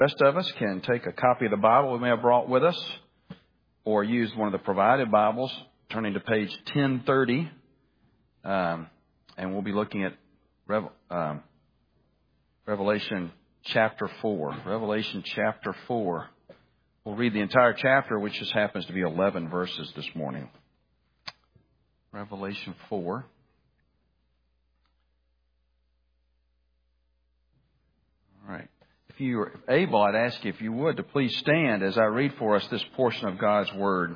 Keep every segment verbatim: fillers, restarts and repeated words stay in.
The rest of us can take a copy of the Bible we may have brought with us or use one of the provided Bibles, turning to page ten thirty, um, and we'll be looking at Rev- um, Revelation chapter four. Revelation chapter four. We'll read the entire chapter, which just happens to be eleven verses this morning. Revelation four. All right. If you are able, I'd ask you, if you would, to please stand as I read for us this portion of God's Word.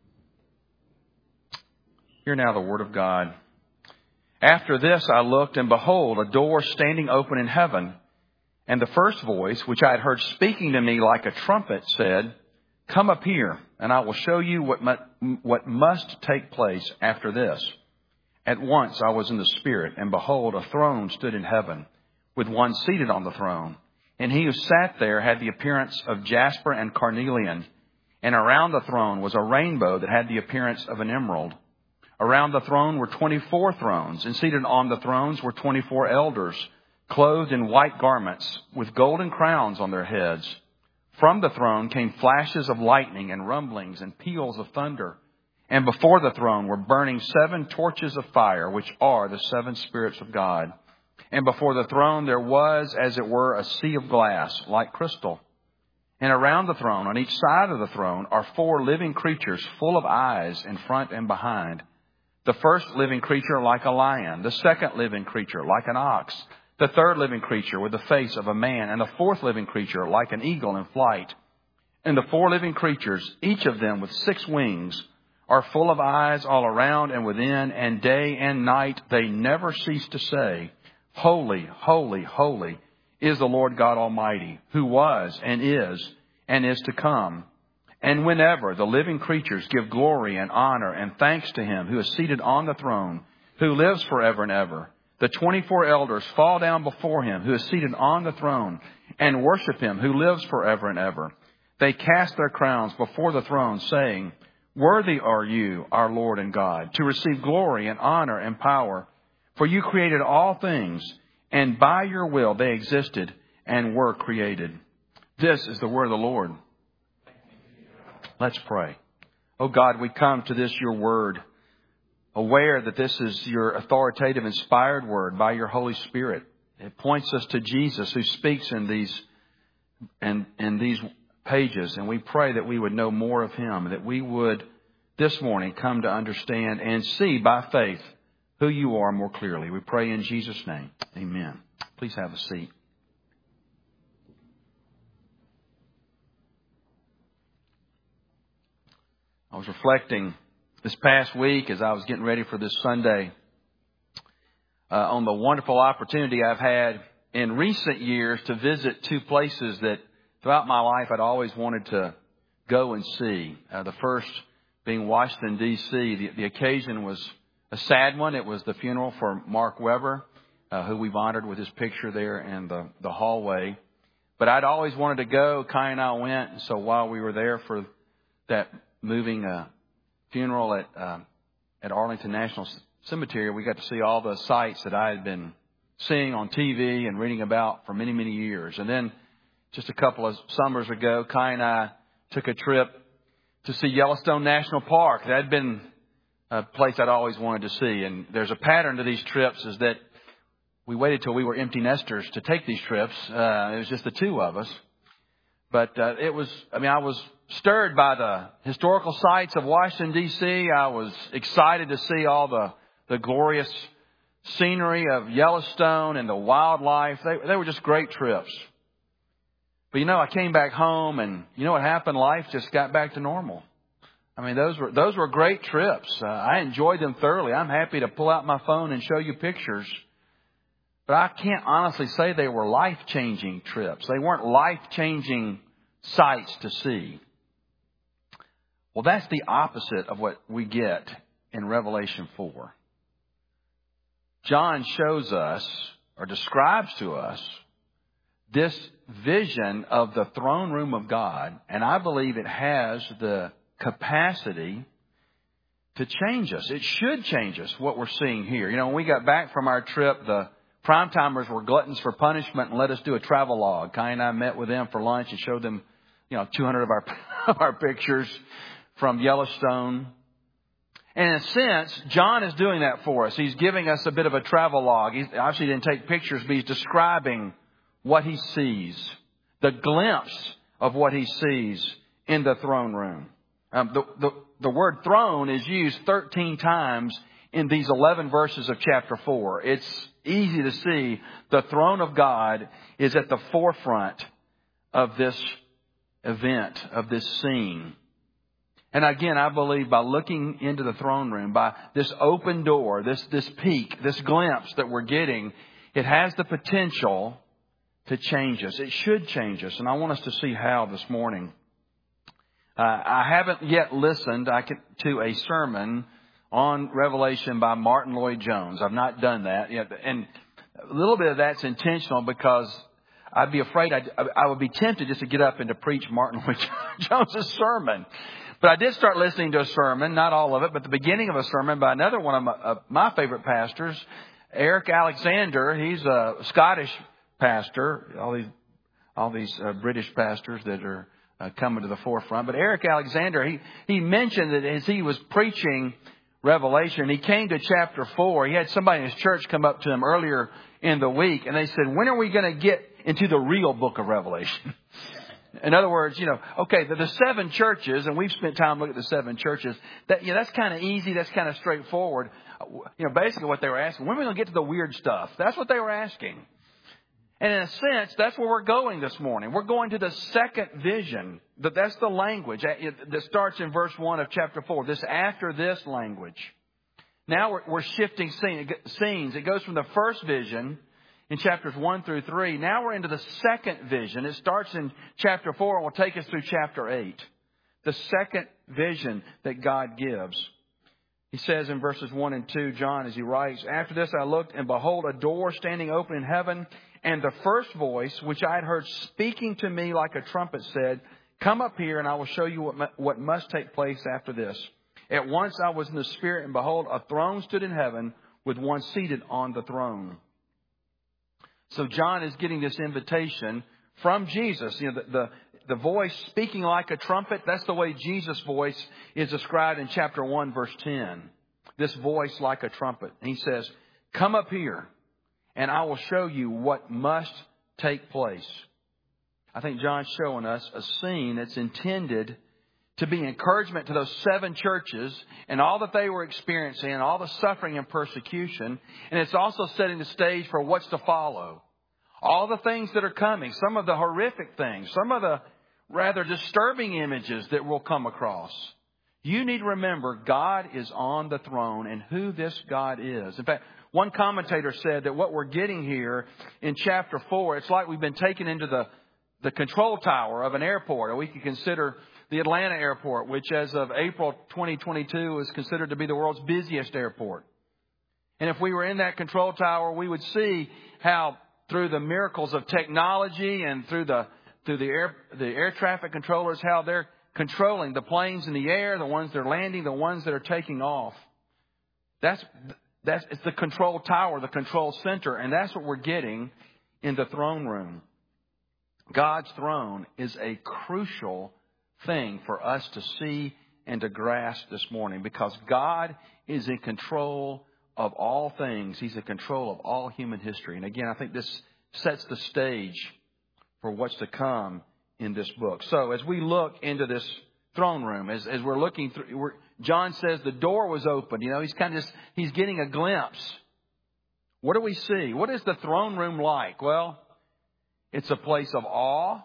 Hear now the Word of God. After this I looked, and behold, a door standing open in heaven. And the first voice, which I had heard speaking to me like a trumpet, said, "Come up here, and I will show you what mu- what must take place after this." At once I was in the Spirit, and behold, a throne stood in heaven, with one seated on the throne. And he who sat there had the appearance of jasper and carnelian. And around the throne was a rainbow that had the appearance of an emerald. Around the throne were twenty-four thrones, and seated on the thrones were twenty-four elders, clothed in white garments, with golden crowns on their heads. From the throne came flashes of lightning and rumblings and peals of thunder. And before the throne were burning seven torches of fire, which are the seven spirits of God. And before the throne there was, as it were, a sea of glass, like crystal. And around the throne, on each side of the throne, are four living creatures full of eyes in front and behind. The first living creature like a lion, the second living creature like an ox, the third living creature with the face of a man, and the fourth living creature like an eagle in flight. And the four living creatures, each of them with six wings, are full of eyes all around and within, and day and night they never cease to say, "Holy, holy, holy is the Lord God Almighty, who was and is and is to come." And whenever the living creatures give glory and honor and thanks to Him who is seated on the throne, who lives forever and ever, the twenty-four elders fall down before Him who is seated on the throne and worship Him who lives forever and ever. They cast their crowns before the throne, saying, "Worthy are you, our Lord and God, to receive glory and honor and power. For you created all things, and by your will they existed and were created." This is the word of the Lord. Let's pray. Oh God, we come to this, your word, aware that this is your authoritative, inspired word by your Holy Spirit. It points us to Jesus, who speaks in these in, in these pages. And we pray that we would know more of Him, that we would this morning come to understand and see by faith who you are more clearly. We pray in Jesus' name. Amen. Please have a seat. I was reflecting this past week as I was getting ready for this Sunday uh, on the wonderful opportunity I've had in recent years to visit two places that throughout my life I'd always wanted to go and see. Uh, the first being Washington, D C The, the occasion was a sad one. It was the funeral for Mark Weber, uh, who we've honored with his picture there in the, the hallway. But I'd always wanted to go. Kai and I went. And so while we were there for that moving uh, funeral at uh, at Arlington National Cemetery, we got to see all the sights that I had been seeing on T V and reading about for many, many years. And then just a couple of summers ago, Kai and I took a trip to see Yellowstone National Park. That had been a place I'd always wanted to see. And there's a pattern to these trips, is that we waited till we were empty nesters to take these trips. Uh, it was just the two of us. But uh, it was, I mean, I was stirred by the historical sites of Washington, D C I was excited to see all the, the glorious scenery of Yellowstone and the wildlife. They, they were just great trips. But, you know, I came back home and you know what happened? Life just got back to normal. I mean, those were those were great trips. Uh, I enjoyed them thoroughly. I'm happy to pull out my phone and show you pictures. But I can't honestly say they were life-changing trips. They weren't life-changing sights to see. Well, that's the opposite of what we get in Revelation four. John shows us, or describes to us, this vision of the throne room of God. And I believe it has the capacity to change us. It should change us, what we're seeing here. You know, when we got back from our trip, the primetimers were gluttons for punishment and let us do a travel log. Kai and I met with them for lunch and showed them, you know, two hundred of our, of our pictures from Yellowstone. And in a sense, John is doing that for us. He's giving us a bit of a travel log. He obviously didn't take pictures, but he's describing what he sees, the glimpse of what he sees in the throne room. Um, the, the, the word throne is used thirteen times in these eleven verses of chapter four. It's easy to see the throne of God is at the forefront of this event, of this scene. And again, I believe by looking into the throne room, by this open door, this, this peek, this glimpse that we're getting, it has the potential to change us. It should change us. And I want us to see how this morning. Uh, I haven't yet listened I can, to a sermon on Revelation by Martin Lloyd-Jones. I've not done that yet. And a little bit of that's intentional because I'd be afraid I'd, I would be tempted just to get up and to preach Martin Lloyd-Jones' sermon. But I did start listening to a sermon, not all of it, but the beginning of a sermon by another one of my, uh, my favorite pastors, Eric Alexander. He's a Scottish pastor. All these, all these uh, British pastors that are uh, coming to the forefront. But Eric Alexander, he, he mentioned that as he was preaching Revelation, he came to chapter four. He had somebody in his church come up to him earlier in the week, and they said, "When are we going to get into the real book of Revelation?" In other words, you know, okay, the, the seven churches, and we've spent time looking at the seven churches. That, you know, that's kind of easy. That's kind of straightforward. You know, basically what they were asking, when are we going to get to the weird stuff? That's what they were asking. And in a sense, that's where we're going this morning. We're going to the second vision. That's the language that starts in verse one of chapter four. This after this language. Now we're, we're shifting scenes. It goes from the first vision in chapters one through three. Now we're into the second vision. It starts in chapter four and will take us through chapter eight. The second vision that God gives. He says in verses one and two, John, as he writes, "After this I looked, and behold, a door standing open in heaven. And the first voice, which I had heard speaking to me like a trumpet, said, 'Come up here, and I will show you what, what must take place after this.' At once I was in the Spirit, and behold, a throne stood in heaven with one seated on the throne." So John is getting this invitation from Jesus. You know, the, the, the voice speaking like a trumpet, that's the way Jesus' voice is described in chapter one, verse ten. This voice like a trumpet. And he says, "Come up here, and I will show you what must take place." I think John's showing us a scene that's intended to be encouragement to those seven churches and all that they were experiencing and all the suffering and persecution. And it's also setting the stage for what's to follow. All the things that are coming, some of the horrific things, some of the rather disturbing images that we'll come across. You need to remember God is on the throne and who this God is. In fact, one commentator said that what we're getting here in chapter four, it's like we've been taken into the, the control tower of an airport. Or we could consider the Atlanta airport, which as of April twenty twenty-two is considered to be the world's busiest airport. And if we were in that control tower, we would see how through the miracles of technology and through the through the air the air traffic controllers, how they're controlling the planes in the air, the ones that are landing, the ones that are taking off. That's that's it's the control tower, the control center, and that's what we're getting in the throne room. God's throne is a crucial thing for us to see and to grasp this morning, because God is in control of all things. He's in control of all human history. And again, I think this sets the stage for what's to come in this book. So as we look into this throne room, as, as we're looking through, we're, John says the door was open. You know, he's kind of just, he's getting a glimpse. What do we see? What is the throne room like? Well, it's a place of awe.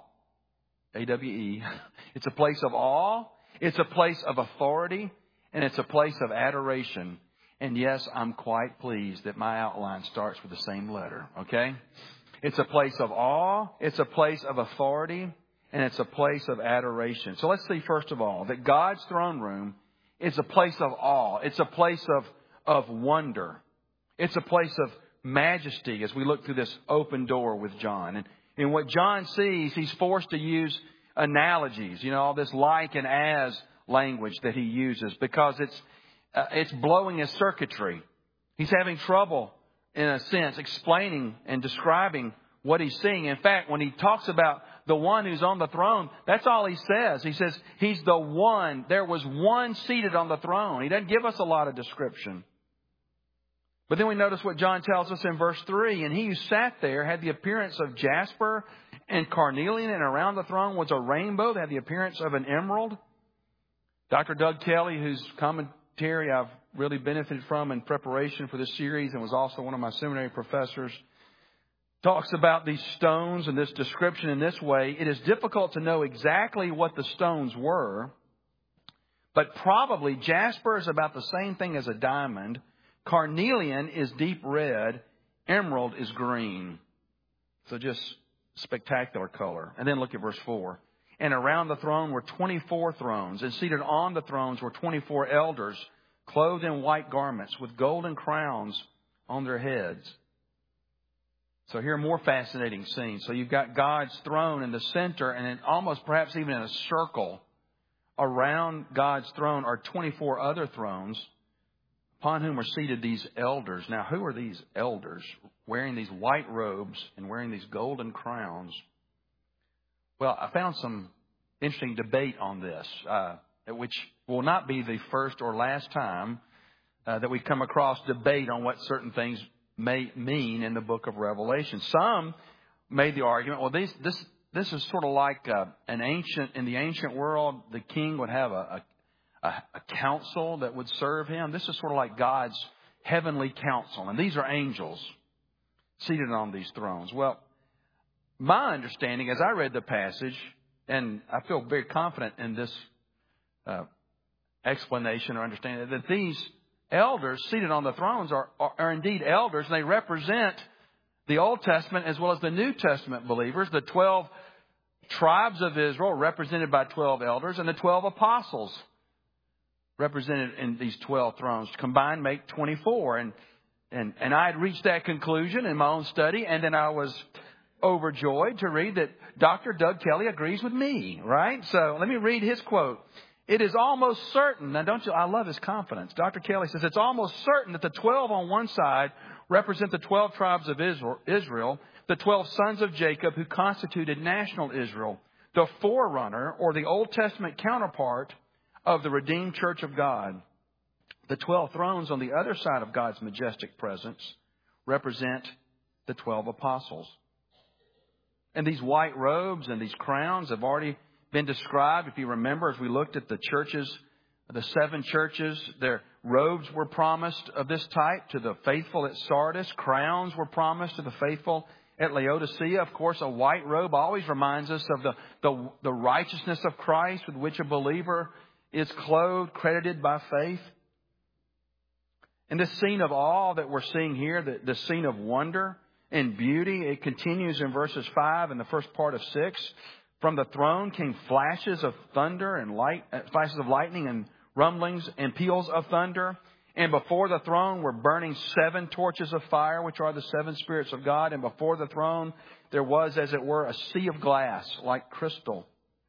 A W E. It's a place of awe. It's a place of authority. And it's a place of adoration. And yes, I'm quite pleased that my outline starts with the same letter. Okay? It's a place of awe. It's a place of authority. And it's a place of adoration. So let's see, first of all, that God's throne room is a place of awe. It's a place of, of wonder. It's a place of majesty as we look through this open door with John. And And what John sees, he's forced to use analogies, you know, all this like and as language that he uses, because it's uh, it's blowing his circuitry. He's having trouble in a sense, explaining and describing what he's seeing. In fact, when he talks about the one who's on the throne, that's all he says. He says he's the one. There was one seated on the throne. He doesn't give us a lot of description. But then we notice what John tells us in verse three. And he who sat there had the appearance of jasper and carnelian, and around the throne was a rainbow that had the appearance of an emerald. Doctor Doug Kelly, whose commentary I've really benefited from in preparation for this series and was also one of my seminary professors, talks about these stones and this description in this way. It is difficult to know exactly what the stones were, but probably jasper is about the same thing as a diamond. Carnelian is deep red. Emerald is green. So just spectacular color. And then look at verse four. And around the throne were twenty-four thrones, and seated on the thrones were twenty-four elders, clothed in white garments with golden crowns on their heads. So here are more fascinating scenes. So you've got God's throne in the center, and then almost perhaps even in a circle around God's throne are twenty-four other thrones upon whom are seated these elders. Now, who are these elders wearing these white robes and wearing these golden crowns? Well, I found some interesting debate on this, uh, which will not be the first or last time uh, that we come across debate on what certain things may mean in the book of Revelation. Some made the argument, well, these, this this is sort of like uh, an ancient, in the ancient world, the king would have a, a, a council that would serve him. This is sort of like God's heavenly council. And these are angels seated on these thrones. Well, my understanding as I read the passage, and I feel very confident in this uh, explanation or understanding, that these elders seated on the thrones are, are, are indeed elders. And they represent the Old Testament as well as the New Testament believers. The twelve tribes of Israel represented by twelve elders, and the twelve apostles represented in these twelve thrones. Combined make twenty-four. And, and, and I had reached that conclusion in my own study, and then I was overjoyed to read that Doctor Doug Kelly agrees with me, right? So let me read his quote. It is almost certain, now don't you, I love his confidence. Doctor Kelly says, it's almost certain that the twelve on one side represent the twelve tribes of Israel, the twelve sons of Jacob who constituted national Israel, the forerunner or the Old Testament counterpart of the redeemed church of God. The twelve thrones on the other side of God's majestic presence represent the twelve apostles. And these white robes and these crowns have already been described. If you remember, as we looked at the churches, the seven churches, their robes were promised of this type to the faithful at Sardis. Crowns were promised to the faithful at Laodicea. Of course, a white robe always reminds us of the, the, the righteousness of Christ with which a believer is clothed, credited by faith. And this scene of awe that we're seeing here, the, the scene of wonder and beauty, it continues in verses five and the first part of six. From the throne came flashes of thunder and light, flashes of lightning and rumblings and peals of thunder. And before the throne were burning seven torches of fire, which are the seven spirits of God. And before the throne there was, as it were, a sea of glass like crystal.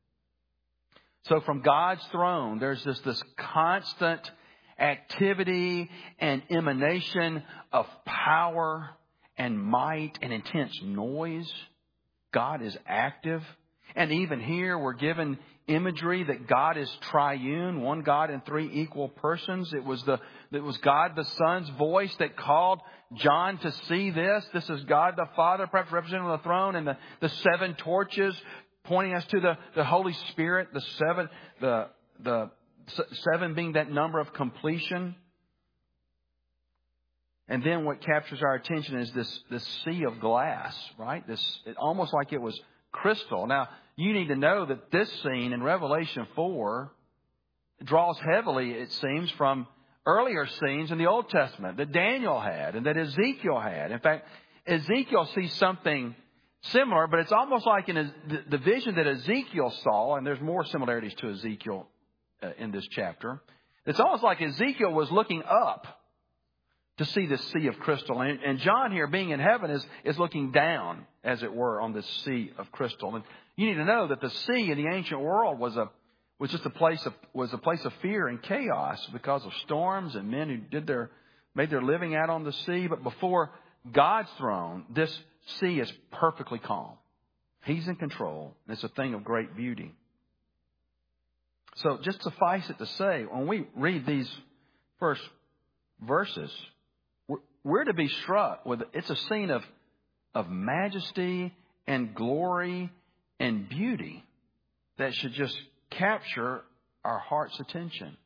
So from God's throne, there's this, this constant activity and emanation of power and might and intense noise. God is active. And even here we're given imagery that God is triune, one God in three equal persons. It was the it was God the Son's voice that called John to see this. This is God the Father, perhaps represented on the throne, and the, the seven torches pointing us to the, the Holy Spirit, the seven the the seven being that number of completion. And then what captures our attention is this, this sea of glass, right? This, it, almost like it was crystal. Now, you need to know that this scene in Revelation four draws heavily, it seems, from earlier scenes in the Old Testament that Daniel had and that Ezekiel had. In fact, Ezekiel sees something similar, but it's almost like in the, the vision that Ezekiel saw, and there's more similarities to Ezekiel uh, in this chapter. It's almost like Ezekiel was looking up to see this sea of crystal. And, and John here, being in heaven, is, is looking down, as it were, on this sea of crystal. And you need to know that the sea in the ancient world was a was just a place of was a place of fear and chaos because of storms and men who did their made their living out on the sea. But before God's throne, this sea is perfectly calm. He's in control. It's a thing of great beauty. So just suffice it to say, when we read these first verses, we're, we're to be struck with, it's a scene of, of majesty and glory and beauty that should just capture our heart's attention.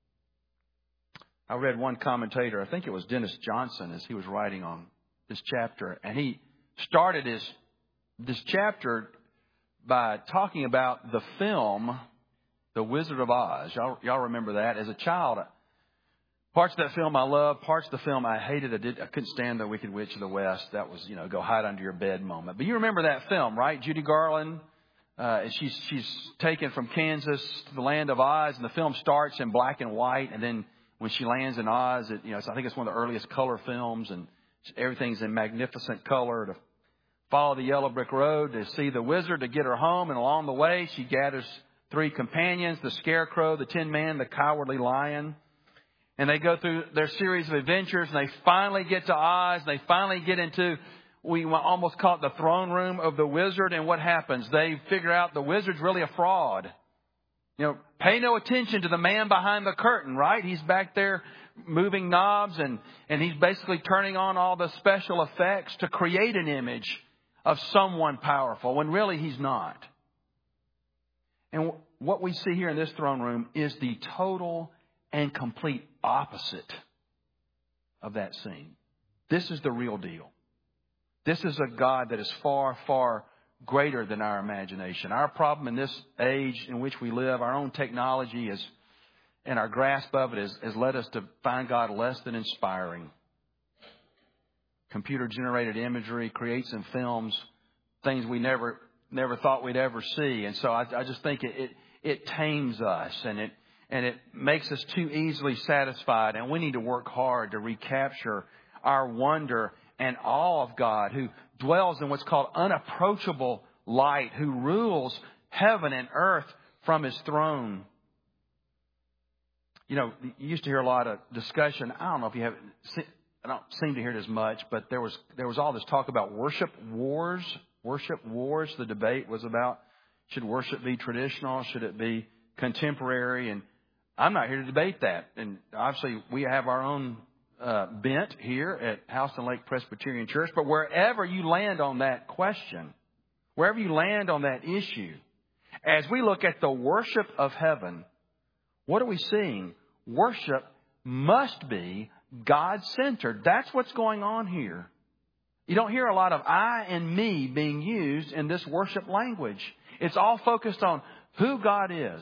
I read one commentator, I think it was Dennis Johnson, as he was writing on this chapter, and he started his this chapter by talking about the film The Wizard of Oz. Y'all, y'all remember that? As a child, parts of that film I loved, parts of the film I hated. I did I couldn't stand the Wicked Witch of the West. That was, you know, go hide under your bed moment. But you remember that film, right? Judy Garland. Uh, she's she's taken from Kansas to the land of Oz, and the film starts in black and white, and then when she lands in Oz, it, you know, I think it's one of the earliest color films, and everything's in magnificent color. To follow the yellow brick road to see the wizard to get her home, and along the way she gathers three companions: the Scarecrow, the Tin Man, the Cowardly Lion. And they go through their series of adventures, and they finally get to Oz. And they finally get into, we almost call it the throne room of the wizard. And what happens? They figure out the wizard's really a fraud. You know, pay no attention to the man behind the curtain, right? He's back there moving knobs, and, and he's basically turning on all the special effects to create an image of someone powerful, when really he's not. And what we see here in this throne room is the total and complete opposite of that scene. This is the real deal. This is a God that is far, far greater than our imagination. Our problem in this age in which we live, our own technology is, and our grasp of it has, has led us to find God less than inspiring. Computer-generated imagery creates in films things we never never thought we'd ever see. And so I, I just think it, it it tames us, and it and it makes us too easily satisfied. And we need to work hard to recapture our wonder and awe of God, who dwells in what's called unapproachable light, who rules heaven and earth from His throne. You know, you used to hear a lot of discussion. I don't know if you have, I don't seem to hear it as much, but there was there was all this talk about worship wars. Worship wars. The debate was about, should worship be traditional? Should it be contemporary? And I'm not here to debate that. And obviously we have our own uh, bent here at Houston Lake Presbyterian Church. But wherever you land on that question, wherever you land on that issue, as we look at the worship of heaven, what are we seeing? Worship must be God-centered. That's what's going on here. You don't hear a lot of I and me being used in this worship language. It's all focused on who God is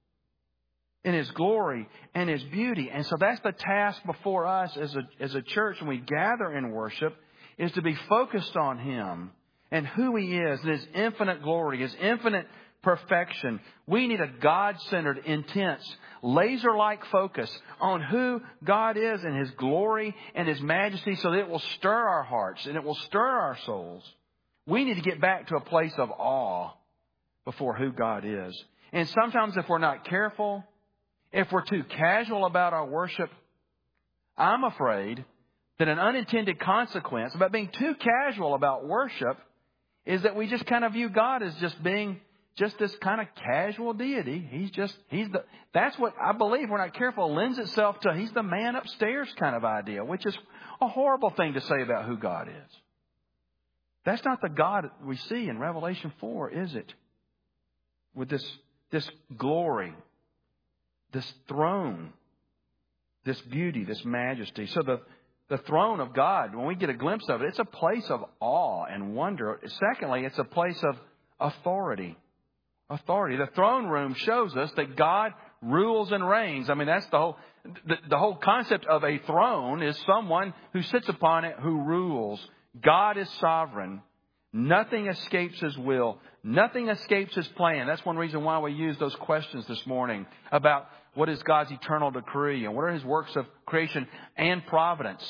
in His glory and His beauty. And so that's the task before us as a, as a church when we gather in worship, is to be focused on Him and who He is, and His infinite glory, His infinite perfection. We need a God-centered, intense, laser-like focus on who God is and His glory and His majesty, so that it will stir our hearts and it will stir our souls. We need to get back to a place of awe before who God is. And sometimes if we're not careful, if we're too casual about our worship, I'm afraid that an unintended consequence about being too casual about worship is that we just kind of view God as just being just this kind of casual deity. He's just, he's the, that's what I believe, we're not careful, lends itself to he's the man upstairs kind of idea, which is a horrible thing to say about who God is. That's not the God we see in Revelation four, is it? With this, this glory, this throne, this beauty, this majesty. So the, the throne of God, when we get a glimpse of it, it's a place of awe and wonder. Secondly, it's a place of authority. Authority. The throne room shows us that God rules and reigns. I mean, that's the whole, the, the whole concept of a throne is someone who sits upon it who rules. God is sovereign. Nothing escapes His will. Nothing escapes His plan. That's one reason why we use those questions this morning about what is God's eternal decree and what are His works of creation and providence.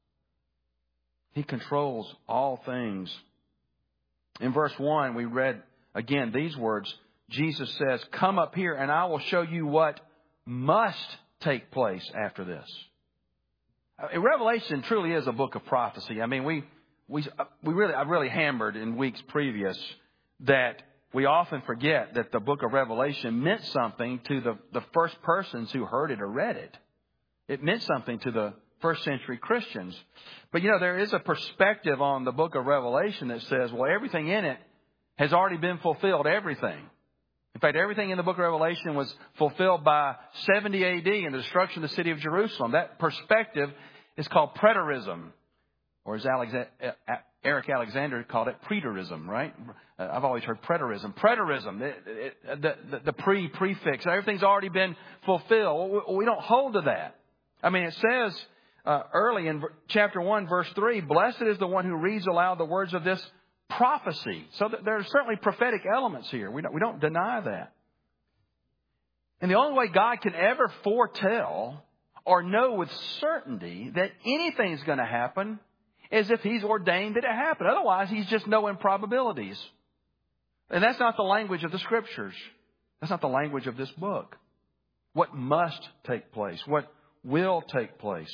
He controls all things. In verse one, we read again these words. Jesus says, "Come up here and I will show you what must take place after this." Revelation truly is a book of prophecy. I mean, we we we really I really hammered in weeks previous that we often forget that the book of Revelation meant something to the, the first persons who heard it or read it. It meant something to the first century Christians. But, you know, there is a perspective on the book of Revelation that says, well, everything in it has already been fulfilled, everything. In fact, everything in the book of Revelation was fulfilled by seventy A D and the destruction of the city of Jerusalem. That perspective is called preterism, or as Alexander, Eric Alexander called it, preterism, right? Uh, I've always heard preterism. Preterism, the, the, the, the pre-prefix, everything's already been fulfilled. We don't hold to that. I mean, it says uh, early in chapter one, verse three, blessed is the one who reads aloud the words of this prophecy. So there are certainly prophetic elements here. We don't, we don't deny that. And the only way God can ever foretell or know with certainty that anything's going to happen is if He's ordained that it happen. Otherwise, He's just knowing probabilities. And that's not the language of the Scriptures. That's not the language of this book. What must take place? What will take place?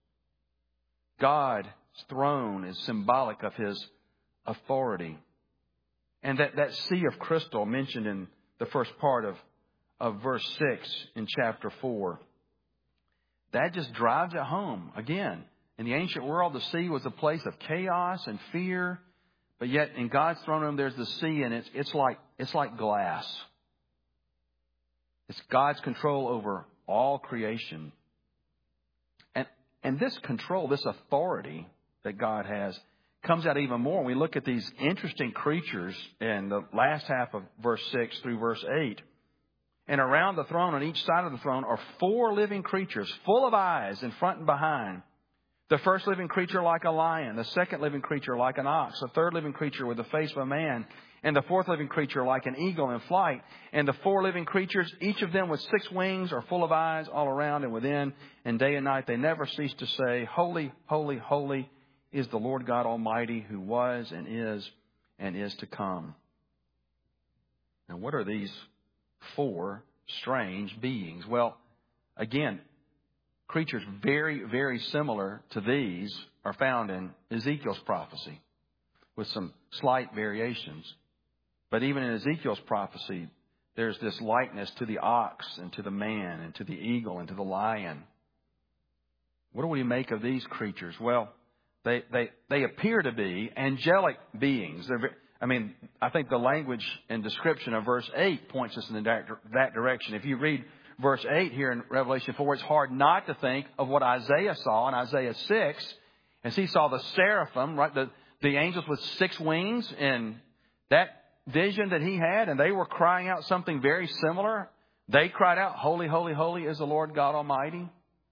God's throne is symbolic of His authority. And that, that sea of crystal mentioned in the first part of, of verse six in chapter four, that just drives it home. Again, in the ancient world, the sea was a place of chaos and fear. But yet in God's throne room, there's the sea, and it's, it's like, it's like glass. It's God's control over all creation. And, and this control, this authority that God has, comes out even more when we look at these interesting creatures in the last half of verse six through verse eight. And around the throne, on each side of the throne, are four living creatures full of eyes in front and behind. The first living creature like a lion, the second living creature like an ox, the third living creature with the face of a man, and the fourth living creature like an eagle in flight. And the four living creatures, each of them with six wings, are full of eyes all around and within. And day and night they never cease to say, holy, holy, holy is the Lord God Almighty, who was and is and is to come. Now, what are these four strange beings? Well, again, creatures very, very similar to these are found in Ezekiel's prophecy with some slight variations. But even in Ezekiel's prophecy, there's this likeness to the ox and to the man and to the eagle and to the lion. What do we make of these creatures? Well, They, they, they appear to be angelic beings. They're, I mean, I think the language and description of verse eight points us in that, that direction. If you read verse eight here in Revelation four, it's hard not to think of what Isaiah saw in Isaiah six. As he saw the seraphim, right, the, the angels with six wings, and that vision that he had, and they were crying out something very similar. They cried out, holy, holy, holy is the Lord God Almighty.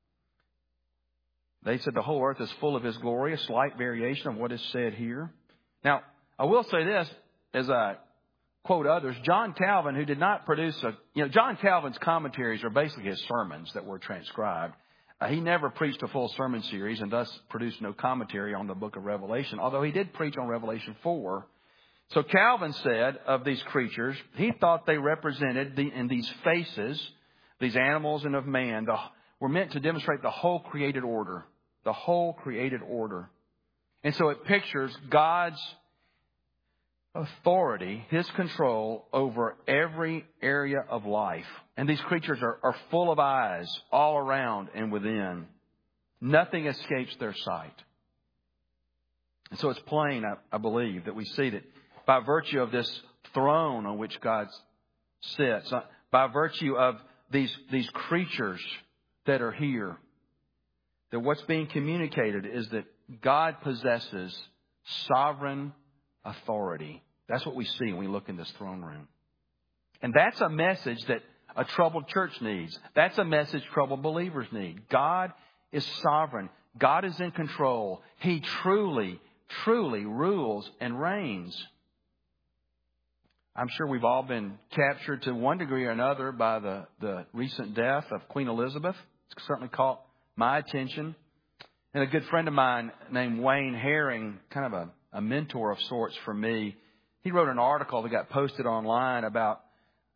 They said the whole earth is full of His glory, a slight variation of what is said here. Now, I will say this, as I quote others, John Calvin, who did not produce a, you know, John Calvin's commentaries are basically his sermons that were transcribed. Uh, he never preached a full sermon series and thus produced no commentary on the book of Revelation, although he did preach on Revelation four. So Calvin said of these creatures, he thought they represented the, in these faces, these animals and of man, the were meant to demonstrate the whole created order. The whole created order. And so it pictures God's authority, His control over every area of life. And these creatures are, are full of eyes all around and within. Nothing escapes their sight. And so it's plain, I, I believe, that we see that by virtue of this throne on which God sits, by virtue of these, these creatures that are here, that what's being communicated is that God possesses sovereign authority. That's what we see when we look in this throne room. And that's a message that a troubled church needs. That's a message troubled believers need. God is sovereign. God is in control. He truly, truly rules and reigns. I'm sure we've all been captured to one degree or another by the, the recent death of Queen Elizabeth. It's certainly caught my attention. And a good friend of mine named Wayne Herring, kind of a, a mentor of sorts for me, he wrote an article that got posted online about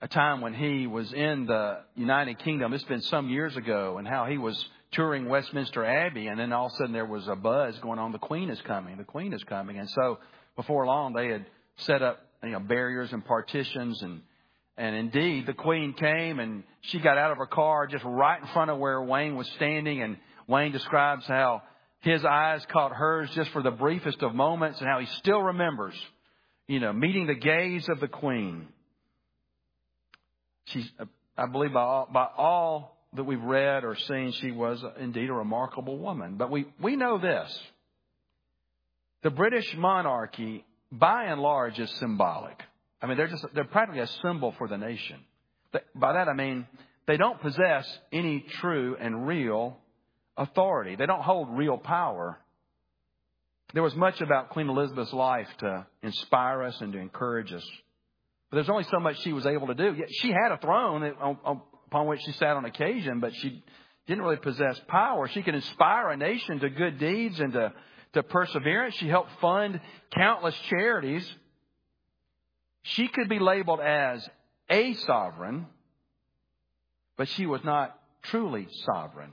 a time when he was in the United Kingdom. It's been some years ago, and how he was touring Westminster Abbey, and then all of a sudden there was a buzz going on. The Queen is coming. The Queen is coming. And so before long, they had set up, you know, barriers and partitions, and and indeed the Queen came, and she got out of her car just right in front of where Wayne was standing, and Wayne describes how his eyes caught hers just for the briefest of moments, and how he still remembers, you know, meeting the gaze of the Queen. She's, I believe by all, by all that we've read or seen, she was indeed a remarkable woman. But we, we know this. The British monarchy, by and large, is symbolic. I mean, they're just, they're practically a symbol for the nation. By that I mean, they don't possess any true and real authority. They don't hold real power. There was much about Queen Elizabeth's life to inspire us and to encourage us. But there's only so much she was able to do. She had a throne upon which she sat on occasion, but she didn't really possess power. She could inspire a nation to good deeds and to, to perseverance. She helped fund countless charities. She could be labeled as a sovereign, but she was not truly sovereign.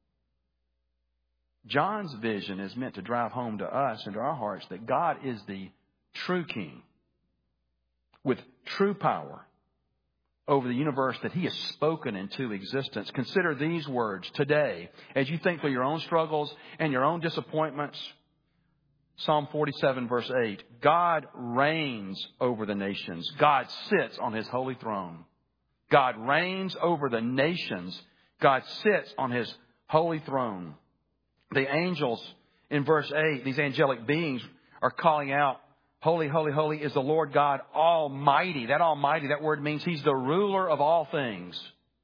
John's vision is meant to drive home to us and to our hearts that God is the true King with true power over the universe that He has spoken into existence. Consider these words today as you think through your own struggles and your own disappointments. Psalm forty-seven, verse eight. God reigns over the nations. God sits on His holy throne. God reigns over the nations. God sits on His holy throne. The angels in verse eight, these angelic beings, are calling out, holy, holy, holy is the Lord God Almighty. That Almighty, that word means He's the ruler of all things.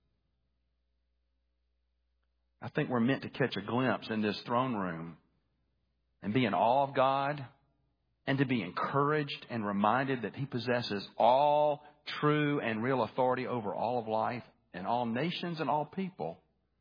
I think we're meant to catch a glimpse in this throne room and be in awe of God, and to be encouraged and reminded that He possesses all true and real authority over all of life and all nations and all people.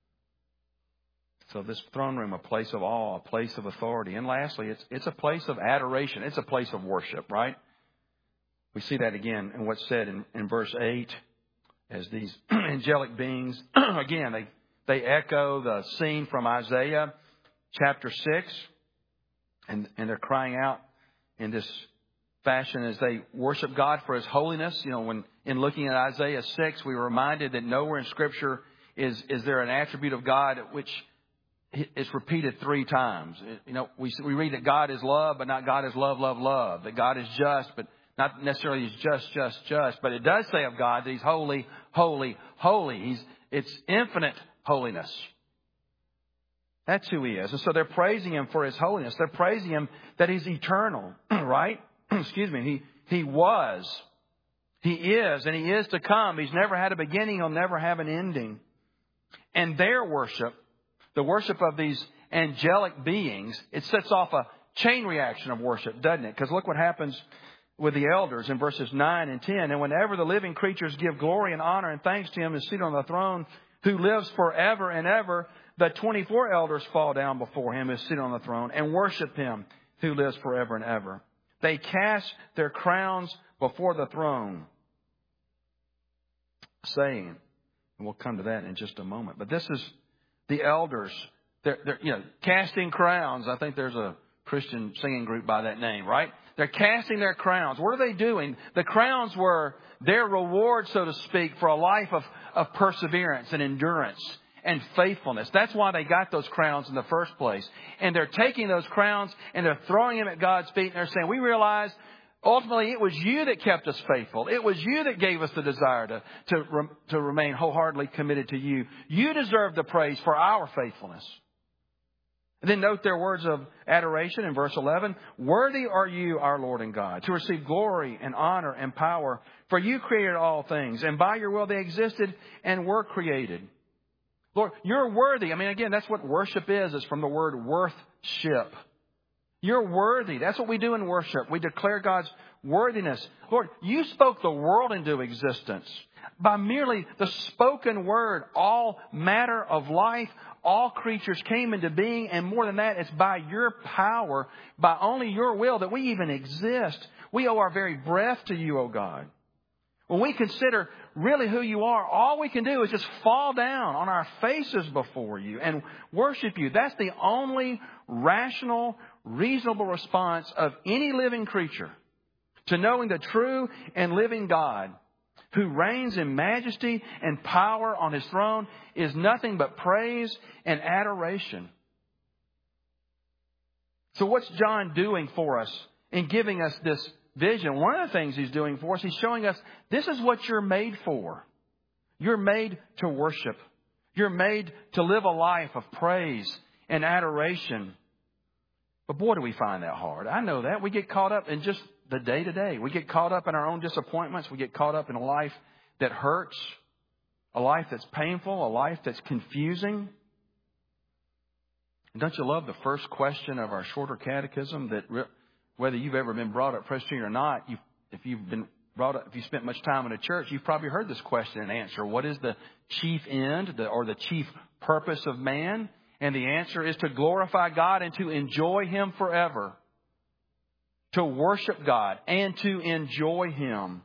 So this throne room, a place of awe, a place of authority. And lastly, it's, it's a place of adoration. It's a place of worship, right? We see that again in what's said in, in verse eight, as these angelic beings, again, they, they echo the scene from Isaiah chapter six. And, and they're crying out in this fashion as they worship God for His holiness. You know, when in looking at Isaiah six, we were reminded that nowhere in Scripture is, is there an attribute of God which is repeated three times. You know, we, we read that God is love, but not God is love, love, love. That God is just, but not necessarily He's just, just, just. But it does say of God that He's holy, holy, holy. He's, it's infinite holiness. That's who He is. And so they're praising Him for His holiness. They're praising Him that He's eternal, right? Excuse me. He, he was. He is, and He is to come. He's never had a beginning. He'll never have an ending. And their worship, the worship of these angelic beings, it sets off a chain reaction of worship, doesn't it? Because look what happens with the elders in verses nine and ten. And whenever the living creatures give glory and honor and thanks to Him who is seated on the throne, who lives forever and ever, the twenty-four elders fall down before Him who is seated on the throne and worship Him who lives forever and ever. They cast their crowns before the throne, saying, and we'll come to that in just a moment. But this is the elders. They're, they're, you know, casting crowns. I think there's a Christian singing group by that name, right? They're casting their crowns. What are they doing? The crowns were their reward, so to speak, for a life of, of perseverance and endurance and faithfulness. That's why they got those crowns in the first place. And they're taking those crowns and they're throwing them at God's feet. And they're saying, we realize ultimately it was You that kept us faithful. It was You that gave us the desire to, to, to remain wholeheartedly committed to You. You deserve the praise for our faithfulness. And then note their words of adoration in verse eleven. Worthy are You, our Lord and God, to receive glory and honor and power. For You created all things, and by Your will they existed and were created. Lord, You're worthy. I mean, again, that's what worship is. It's from the word worthship. You're worthy. That's what we do in worship. We declare God's worthiness. Lord, You spoke the world into existence. By merely the spoken word, all matter of life, all creatures came into being. And more than that, it's by Your power, by only Your will that we even exist. We owe our very breath to You, O God. When we consider really who you are, all we can do is just fall down on our faces before you and worship you. That's the only rational, reasonable response of any living creature to knowing the true and living God who reigns in majesty and power on His throne is nothing but praise and adoration. So what's John doing for us in giving us this vision? One of the things he's doing for us, he's showing us this is what you're made for. You're made to worship. You're made to live a life of praise and adoration. But boy, do we find that hard. I know that. We get caught up in just the day to day. We get caught up in our own disappointments. We get caught up in a life that hurts, a life that's painful, a life that's confusing. And don't you love the first question of our shorter catechism that re- whether you've ever been brought up Presbyterian or not, you, if you've been brought up, if you spent much time in a church, you've probably heard this question and answer. What is the chief end the, or the chief purpose of man? And the answer is to glorify God and to enjoy Him forever. To worship God and to enjoy Him.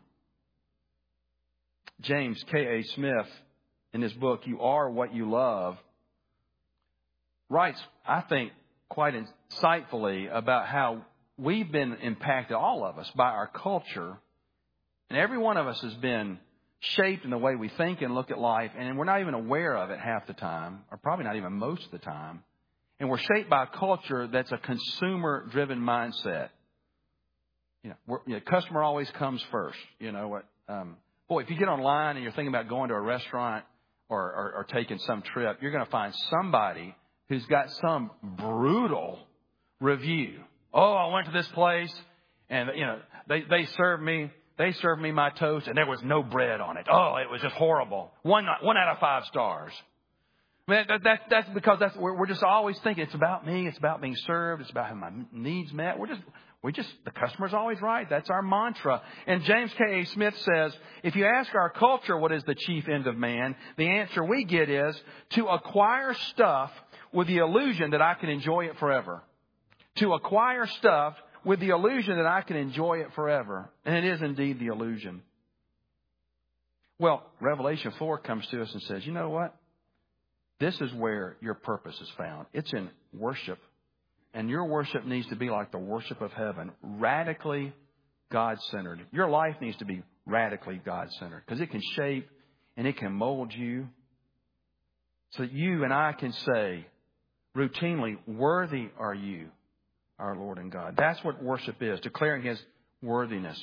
James K A. Smith, in his book, You Are What You Love, writes, I think, quite insightfully about how we've been impacted, all of us, by our culture. And every one of us has been shaped in the way we think and look at life. And we're not even aware of it half the time, or probably not even most of the time. And we're shaped by a culture that's a consumer-driven mindset. You know, we're, you know, customer always comes first. You know what? Um, boy, if you get online and you're thinking about going to a restaurant or, or, or taking some trip, you're going to find somebody who's got some brutal review. Oh, I went to this place and, you know, they, they served me, they served me my toast and there was no bread on it. Oh, it was just horrible. One, one out of five stars. Man, that, that, that's because that's we're, we're just always thinking it's about me. It's about being served. It's about having my needs met. We're just, we just, the customer's always right. That's our mantra. And James K A. Smith says, if you ask our culture what is the chief end of man, the answer we get is to acquire stuff with the illusion that I can enjoy it forever. To acquire stuff with the illusion that I can enjoy it forever. And it is indeed the illusion. Well, Revelation four comes to us and says, you know what? This is where your purpose is found. It's in worship. And your worship needs to be like the worship of heaven. Radically God-centered. Your life needs to be radically God-centered. Because it can shape and it can mold you. So that you and I can say routinely, worthy are you, our Lord and God. That's what worship is. Declaring His worthiness.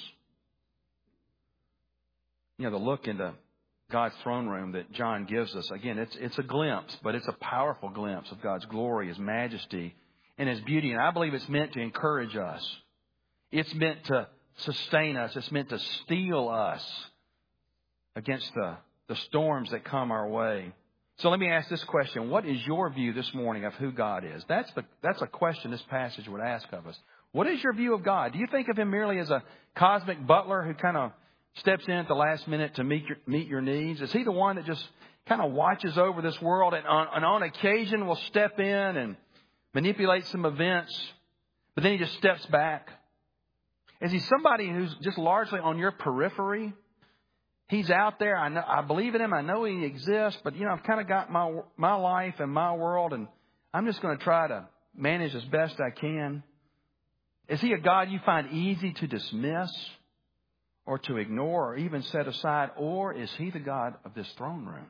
You know, the look into God's throne room that John gives us. Again, it's it's a glimpse, but it's a powerful glimpse of God's glory, His majesty, and His beauty. And I believe it's meant to encourage us. It's meant to sustain us. It's meant to steel us against the, the storms that come our way. So let me ask this question. What is your view this morning of who God is? That's the that's a question this passage would ask of us. What is your view of God? Do you think of Him merely as a cosmic butler who kind of steps in at the last minute to meet your, meet your needs? Is He the one that just kind of watches over this world and on, and on occasion will step in and manipulate some events, but then He just steps back? Is He somebody who's just largely on your periphery? He's out there. I know, I believe in Him. I know He exists, but you know, I've kind of got my my life and my world, and I'm just going to try to manage as best I can. Is He a God you find easy to dismiss, or to ignore, or even set aside? Or is He the God of this throne room?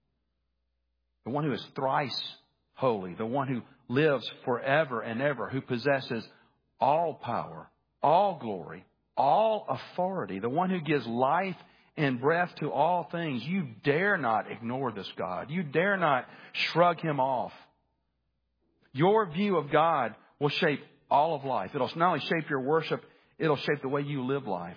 The one who is thrice holy, the one who lives forever and ever, who possesses all power, all glory, all authority, the one who gives life and breath to all things. You dare not ignore this God. You dare not shrug Him off. Your view of God will shape all of life. It'll not only shape your worship, it'll shape the way you live life.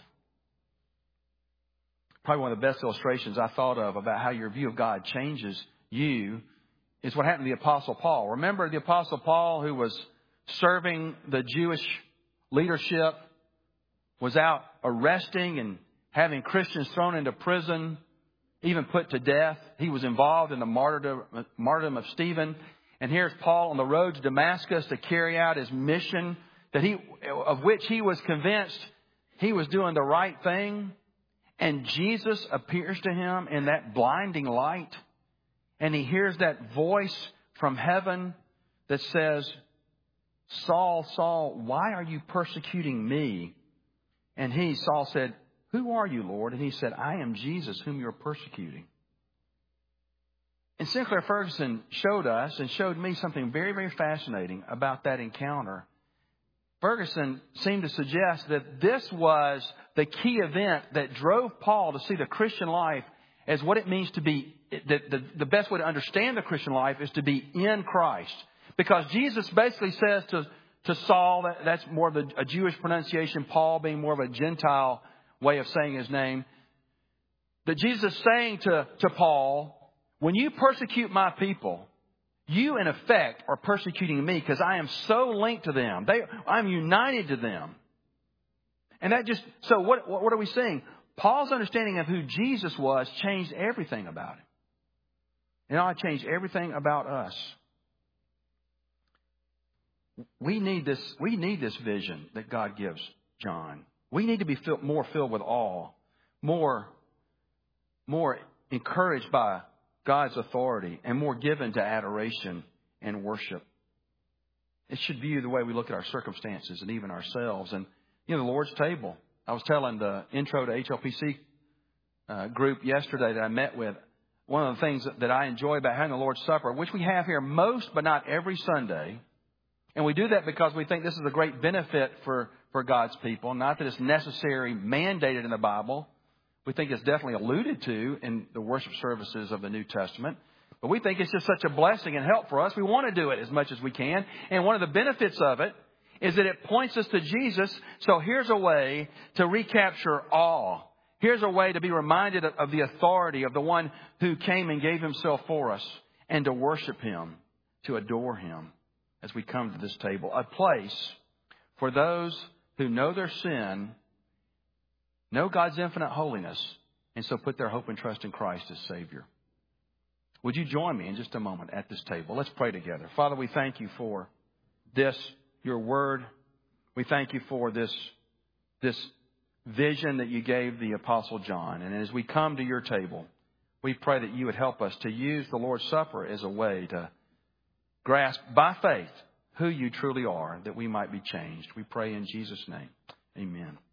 Probably one of the best illustrations I thought of about how your view of God changes you is what happened to the Apostle Paul. Remember the Apostle Paul, who was serving the Jewish leadership, was out arresting and having Christians thrown into prison, even put to death. He was involved in the martyrdom, martyrdom of Stephen. And here's Paul on the road to Damascus to carry out his mission, that he, of which he was convinced he was doing the right thing. And Jesus appears to him in that blinding light. And he hears that voice from heaven that says, Saul, Saul, why are you persecuting me? And he, Saul, said, who are you, Lord? And he said, I am Jesus whom you are persecuting. And Sinclair Ferguson showed us and showed me something very, very fascinating about that encounter. Ferguson seemed to suggest that this was the key event that drove Paul to see the Christian life as what it means to be, the, the, the best way to understand the Christian life is to be in Christ. Because Jesus basically says to, to Saul, that, that's more of a, a Jewish pronunciation, Paul being more of a Gentile way of saying his name, that Jesus is saying to, to Paul, when you persecute my people, you in effect are persecuting me because I am so linked to them. They, I'm united to them. And that just, so what, what are we seeing? Paul's understanding of who Jesus was changed everything about him. And it changed everything about us. We need this, we need this vision that God gives John. We need to be filled, more filled with awe, more, more encouraged by God's authority, and more given to adoration and worship. It should view the way we look at our circumstances and even ourselves. And, you know, the Lord's table. I was telling the intro to H L P C uh, group yesterday that I met with, one of the things that I enjoy about having the Lord's Supper, which we have here most but not every Sunday. And we do that because we think this is a great benefit for, for God's people. Not that it's necessary, mandated in the Bible. We think it's definitely alluded to in the worship services of the New Testament. But we think it's just such a blessing and help for us. We want to do it as much as we can. And one of the benefits of it is that it points us to Jesus. So here's a way to recapture awe. Here's a way to be reminded of the authority of the one who came and gave himself for us, and to worship him, to adore him as we come to this table. A place for those who know their sin, know God's infinite holiness, and so put their hope and trust in Christ as Savior. Would you join me in just a moment at this table? Let's pray together. Father, we thank you for this, your word. We thank you for this, this vision that you gave the Apostle John. And as we come to your table, we pray that you would help us to use the Lord's Supper as a way to grasp by faith who you truly are, that we might be changed. We pray in Jesus' name. Amen.